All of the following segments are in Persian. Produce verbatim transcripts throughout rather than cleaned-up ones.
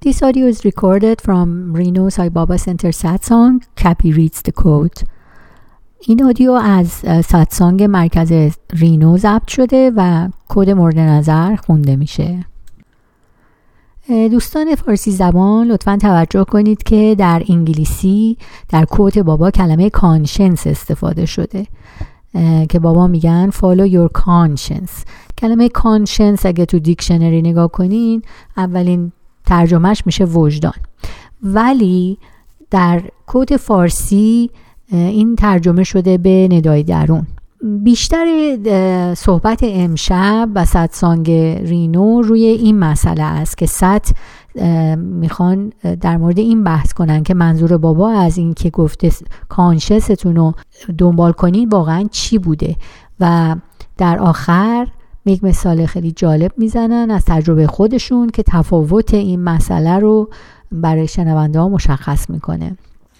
This audio is recorded from Reno Sai Baba Center Satsang. Cappy reads the quote. این آدیو از ساتسانگ مرکز رینو ضبط شده و کد مورد نظر خونده میشه. دوستان فارسی زبان لطفاً توجه کنید که در انگلیسی در کوت بابا کلمه کانشنس استفاده شده که بابا میگن follow your conscience. کلمه کانشنس اگه تو دیکشنری نگاه کنین اولین ترجمهش میشه وجدان، ولی در کد فارسی این ترجمه شده به ندای درون. بیشتر صحبت امشب و ساتسانگ رینو روی این مسئله است که سات میخوان در مورد این بحث کنن که منظور بابا از این که گفته کانشستون رو دنبال کنین واقعا چی بوده، و در آخر یک مثال خیلی جالب میزنن از تجربه خودشون که تفاوت این مسئله رو برای شنونده ها مشخص میکنه.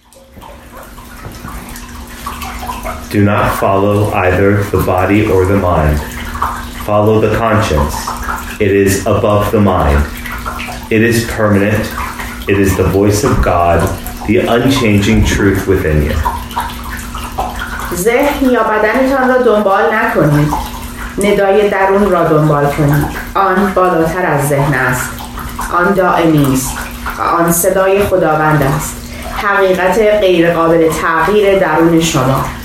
Do not follow either the body or the mind. Follow the conscience. It is above the mind. It is permanent. It is the voice of God, the unchanging truth within you. ذهن یا بدنتان را دنبال نکنید. ندای درون را دنبال کنید. آن بالاتر از ذهن است. آن دائمی است. آن صدای خداوند است. حقیقت غیر قابل تغییر درون شما.